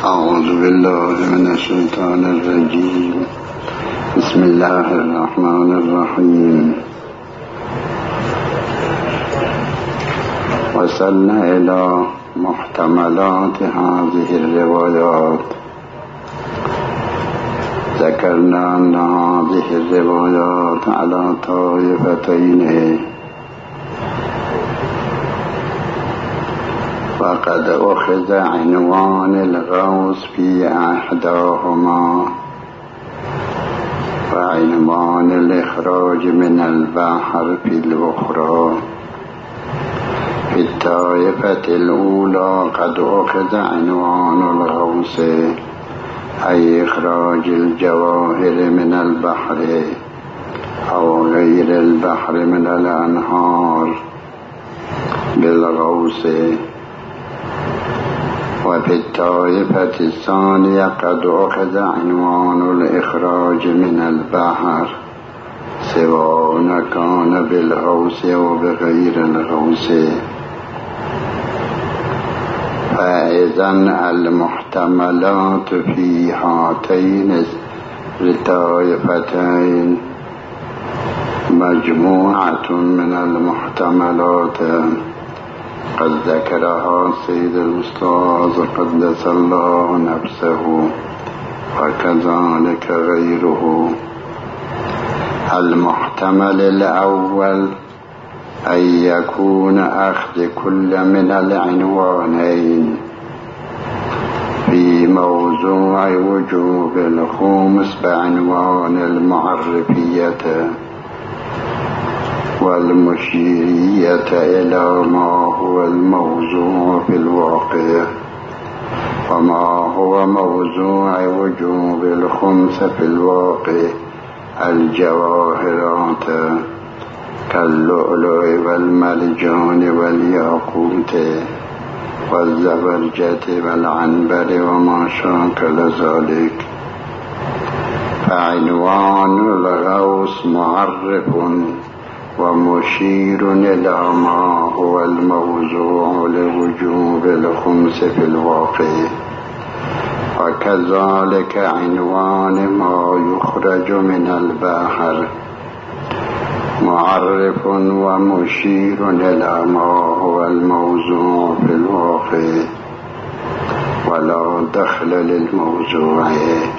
أعوذ بالله من الشيطان الرجيم. بسم الله الرحمن الرحيم. وصلنا إلى محتملات هذه الروايات. ذكرنا أن هذه الروايات على طائفتين، وقد أخذ عنوان الغوث في أحداهما وعنوان الإخراج من البحر في الأخرى. في الطائفة الأولى قد أخذ عنوان الغوث أي إخراج الجواهر من البحر أو غير البحر من الأنهار بالغوث. وفي الطائفة الثانية قد أخذ عنوان الإخراج من البحر سواء كان بالغوث أو بغير الغوث. فإذا المحتملات في هاتين الطائفتين مجموعة من المحتملات قد ذكرها السيد الأستاذ قدس الله نفسه وكذلك غيره. المحتمل الأول أن يكون أخذ كل من العنوانين في موضوع وجوب الخمس بعنوان المعرفية والمشيرية إلى ما هو الموضوع في الواقع. وما هو موضوع وجوب الخمس في الواقع؟ الجواهرات كاللؤلؤ والمرجان والياقوت والزبرجد والعنبر وما شاكل ذلك. فعنوان الغوث معرف ومشير إلى ما هو الموضوع لوجوب الخمس في الواقع. وكذلك عنوان ما يخرج من البحر معرف ومشير إلى ما هو الموضوع في الواقع ولا دخل للموضوع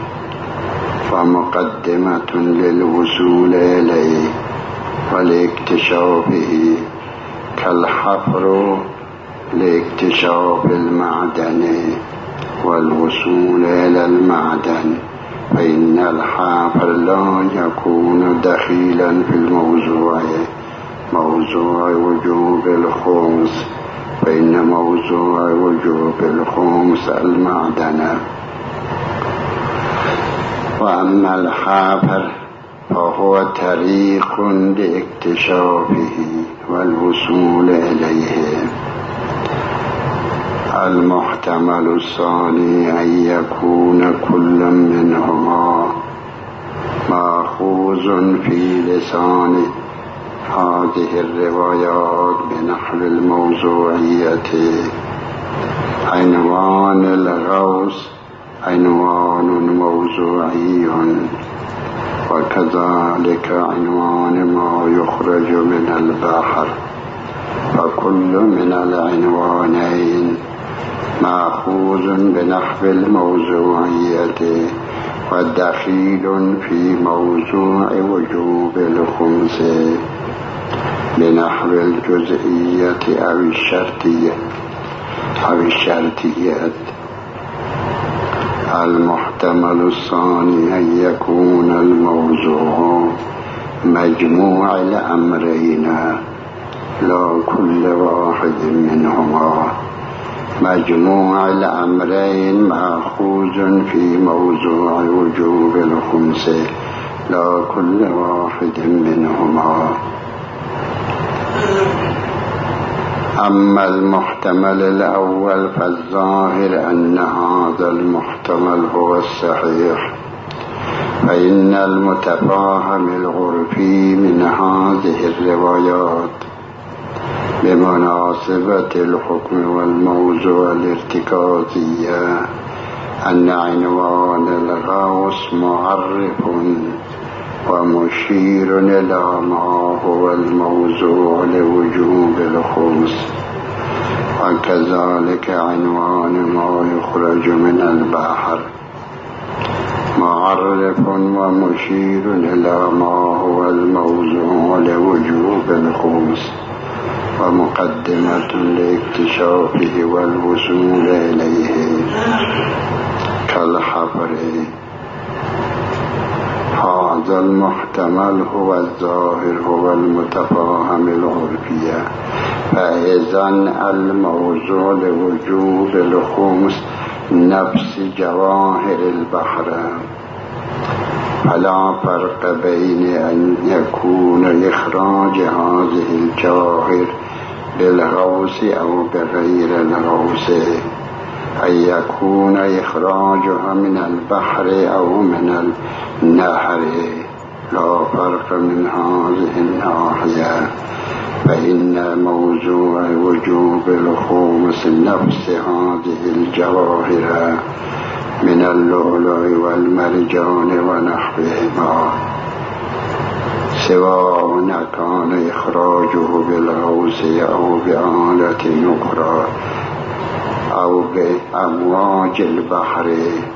ومقدمة للوصول إليه ولاكتشافه كالحفر لاكتشاف المعدن والوصول إلى المعدن. فإن الحفر لا يكون دخيلا في الموضوع موضوع وجوب الخمس، فإن موضوع وجوب الخمس المعدن. وأما الحفر فهو طريق لاكتشافه والوصول إليه. المحتمل الثاني أن يكون كل منهما مأخوذ في لسان هذه الروايات بنحو الموضوعية. عنوان الغوث عنوان موضوعي، وكذلك عنوان ما يخرج من البحر. فكل من العنوانين مأخوذ بنحو الموضوعية ودخيل في موضوع وجوب الخمس بنحو الجزئية أو الشرطية. المحتمل الثاني أن يكون الموضوع مجموع الأمرين لا كل واحد منهما. مجموع الأمرين مأخوذ في موضوع وجوب الخمس لا كل واحد منهما. أما المحتمل الأول فالظاهر أن هذا المحتمل هو الصحيح. فإن المتفاهم العرفي من هذه الروايات بمناسبة الحكم والموضوع الارتكازية أن عنوان الغوث معرف ومشير إلى ما هو الموضوع لوجوب الخمس، وكذلك عنوان ما يخرج من البحر معرف ومشير إلى ما هو الموضوع لوجوب الخمس، ومقدمة لاكتشافه والوصول إليه كالحفر. هذا المحتمل هو الظاهر، هو المتفاهم العرفية. فإذا الموضوع لوجوب الخمس نفس جواهر البحر، فلا فرق بين أن يكون إخراج هذه الجواهر بالغوث أو بغير الغوث، أن يكون إخراجها من البحر أو من النهر، لا فرق من هذه الناحية. فإن موضوع وجوب الخمس نفس هذه الجواهر من اللؤلؤ والمرجان ونحوهما، سواء كان إخراجه بالغوث أو بآلة أخرى أو بأمواج البحر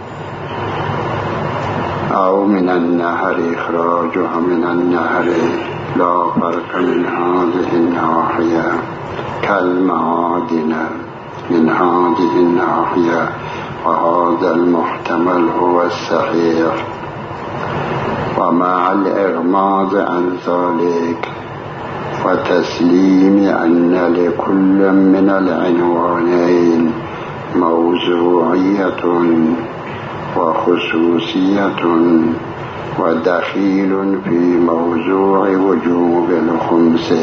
أو من النهر، إخراجها من النهر لا فرق من هذه الناحية، كالمعادن من هذه الناحية. وهذا المحتمل هو الصحيح. ومع الإغماض عن ذلك وتسليم أن لكل من العنوانين موضوعية وخصوصية ودخيل في موضوع وجوب الخمس،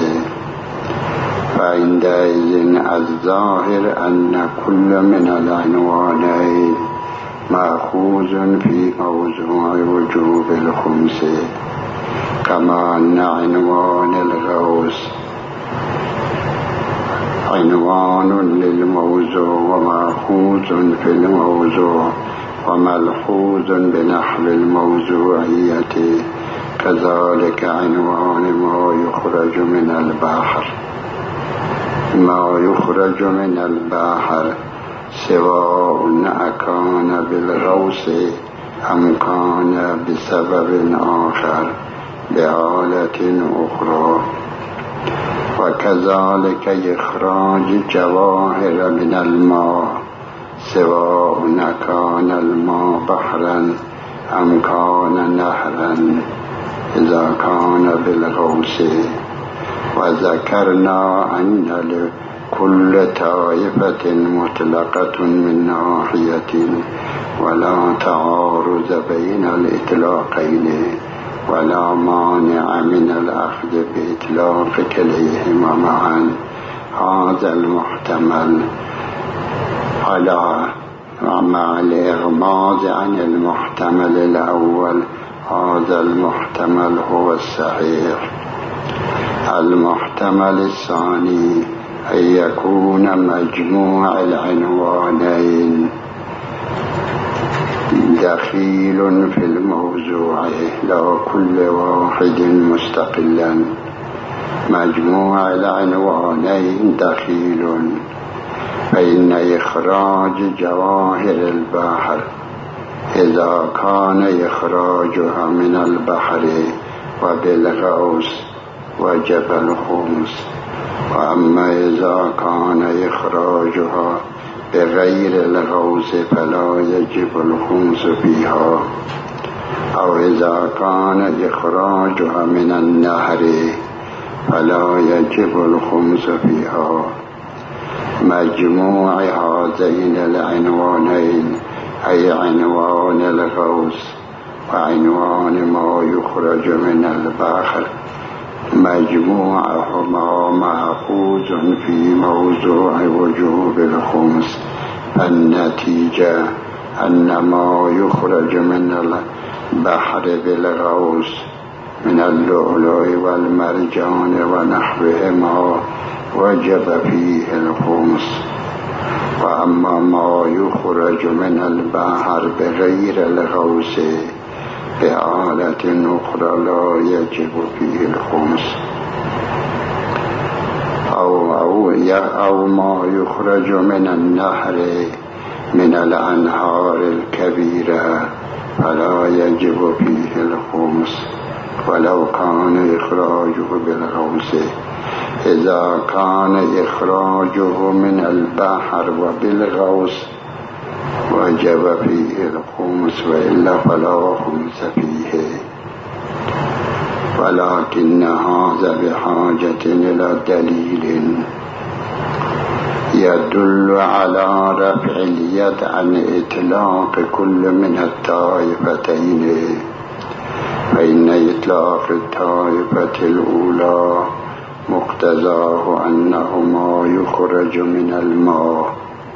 فعندئذ الظاهر أن كل من العنوانين مأخوذ في موضوع وجوب الخمس، كما أن عنوان الغوث عنوان للموضوع ومأخوذ في الموضوع وملحوظ بنحو الموضوعية، كذلك عنوان ما يخرج من البحر. ما يخرج من البحر سواء أكان بالغوث أم كان بسبب آخر بآلة أخرى، وكذلك إخراج جواهر من الماء سواء كان الماء بحرا أم كان نهرا إذا كان بالغوث. وذكرنا أن لكل طائفة مطلقة من ناحية ولا تعارض بين الإطلاقين ولا مانع من الأخذ بإطلاق كليهما معا. هذا المحتمل على مع الإغماض عن المحتمل الأول، هذا المحتمل هو الصحيح. المحتمل الثاني أن يكون مجموع العنوانين دخيل في الموضوع لا كل واحد مستقلا. مجموع العنوانين دخيل، فإن إخراج جواهر البحر إذا كان إخراجها من البحر وبالغوث وجب الخمس، وأما إذا كان إخراجها بغير الغوث فلا يجب الخمس فيها، أو إذا كان إخراجها من النهر فلا يجب الخمس فيها. مجموع هذين العنوانين أي عنوان الغوث وعنوان ما يخرج من البحر مجموعهما مأخوذ في موضوع وجوب الخمس، فالنتيجة أن ما يخرج من البحر بالغوث من اللؤلؤ والمرجان ونحوهما وجب فيه الخمس، و اما ما یخرج من البحر بغیر الغوث بآلة أخرى لا يجب فيه الخمس أو ما يخرج من النهر من الأنهار الكبيرة فلا يجب فيه الخمس ولو كان إخراجه بالغوث. إذا كان إخراجه من البحر وبالغوث وجب فيه الخمس وإلا فلا خمس فيه. ولكن هذا بحاجة إلى دليل يدل على رفع اليد عن إطلاق كل من الطائفتين، فإن إطلاق الطائفة الأولى مقتضاه أنه ما يخرج من الماء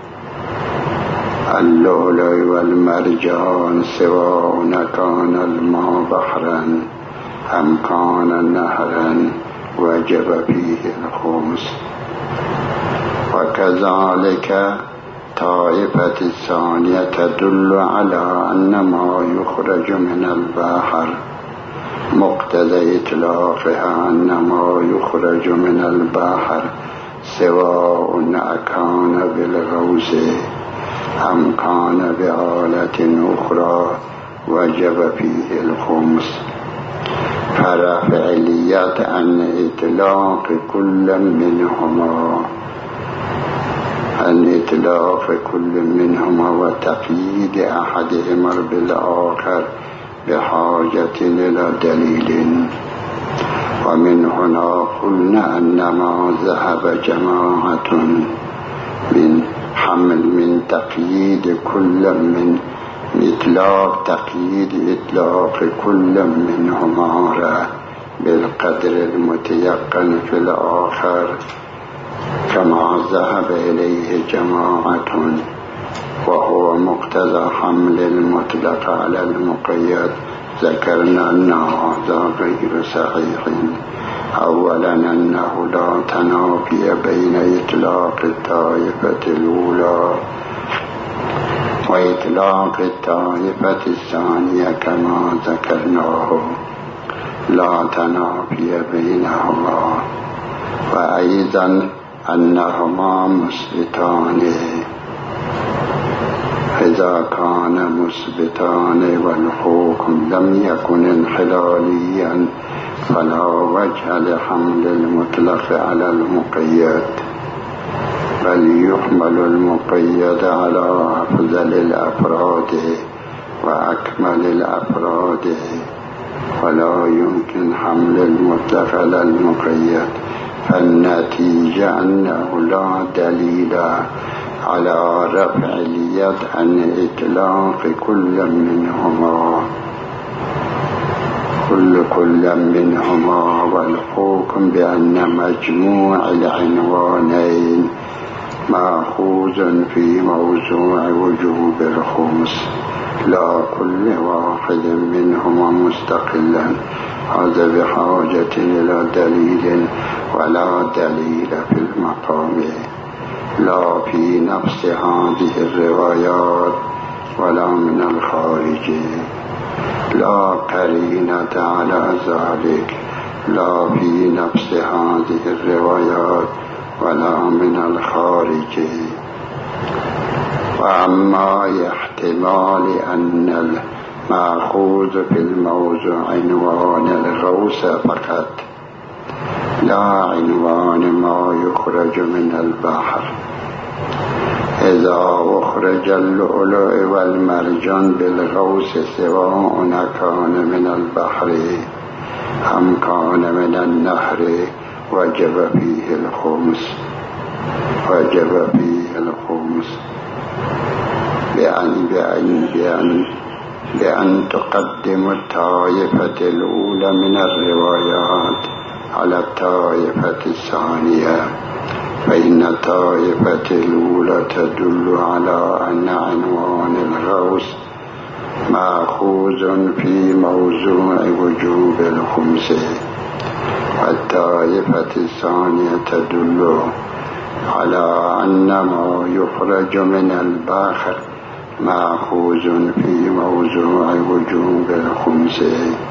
اللؤلؤ والمرجان سواء كان الماء بحرا أم كان نهرا وجب فيه الخمس. وكذلك طائفة الثانية تدل على أن ما يخرج من البحر مقتضى إطلاقها أن ما يخرج من البحر سواء كان بالغوث أم كان بآلة أخرى وجب فيه الخمس. فرفع اليد عن إطلاق كل منهما وتقييد أحدهما بالآخر بحاجة إلى دليل. ومن هنا قلنا أن ما ذهب جماعة من تقييد كل من تقييد إطلاق كل منهما بالقدر المتيقن في الآخر كما ذهب إليه جماعة، وهو مقتضى حمل المطلق على المقيد. ذكرنا أن هذا غير صحيح. أولا أنه لا تنافي بين إطلاق الطائفة الأولى وإطلاق الطائفة الثانية كما ذكرناه، لا تنافي بينهما. وأيضا أنهما مثبتان إذا كان مثبتان والحكم لم يكن انحلاليا فلا وجه لحمل المطلق على المقيد، بل يحمل المقيد على أفضل الأفراد وأكمل الأفراد، ولا يمكن حمل المطلق على المقيد. فالنتيجة أنه لا دليل على رفع اليد عن إطلاق كل منهما والحكم بأن مجموع العنوانين مأخوذ في موضوع وجوب الخمس لا كل واحد منهما مستقلا. هذا بحاجة إلى دليل، ولا دليل في المقام لا في نفس هذه الروايات ولا من الخارج، لا قرينة على ذلك لا في نفس هذه الروايات ولا من الخارج. وأما احتمال أن المأخوذ في الموضوع عنوان الغوث فقط لا عنوان ما يخرج من البحر، إذا أخرج اللؤلؤ والمرجان بالغوث سواء كان من البحر أم كان من النهر وجب فيه الخمس بأن تقدم الطائفة الأولى من الروايات على الطائفة الثانية، فإن الطائفة الأولى تدل على أن عنوان الغوث مأخوذ في موضوع وجوب الخمس، والطائفة الثانية تدل على أن ما يخرج من الباخر مأخوذ في موضوع وجوب الخمس،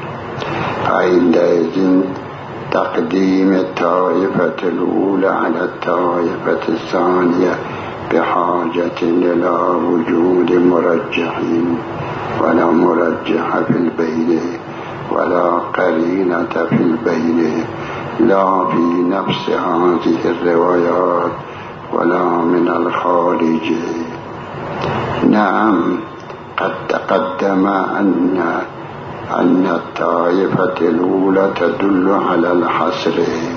فعندئذ تقديم الطائفة الأولى على الطائفة الثانية بحاجة إلى وجود مرجحين، ولا مرجح في البين ولا قرينة في البين، لا في نفس هذه الروايات ولا من الخارج. نعم، قد تقدم أن الطائفة الأولى تدل على الحصر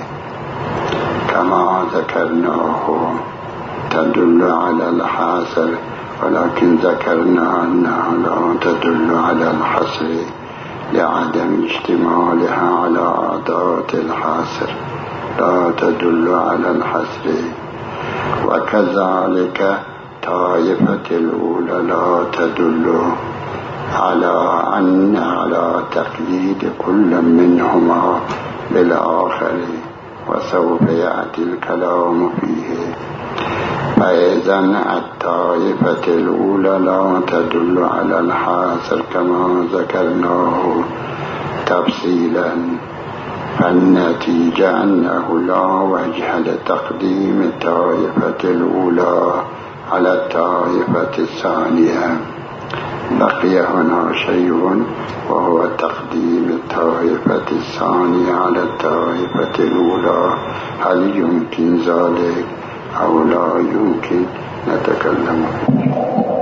كما ذكرناه، تدل على الحصر، ولكن ذكرنا أنها لا تدل على الحصر لعدم اشتمالها على أداة الحصر، لا تدل على الحصر. وكذلك طائفة الأولى لا تدل على تقييد كل منهما بالآخر، وسوف يأتي الكلام فيه. فإذن الطائفة الأولى لا تدل على الحاصر كما ذكرناه تفصيلا، فالنتيجة أنه لا وجه لتقديم الطائفة الأولى على الطائفة الثانية. بقي هنا شيء، وهو تقديم الطائفة الثانية على الطائفة الأولى. هل يمكن ذلك أو لا يمكن؟ نتكلم فيه.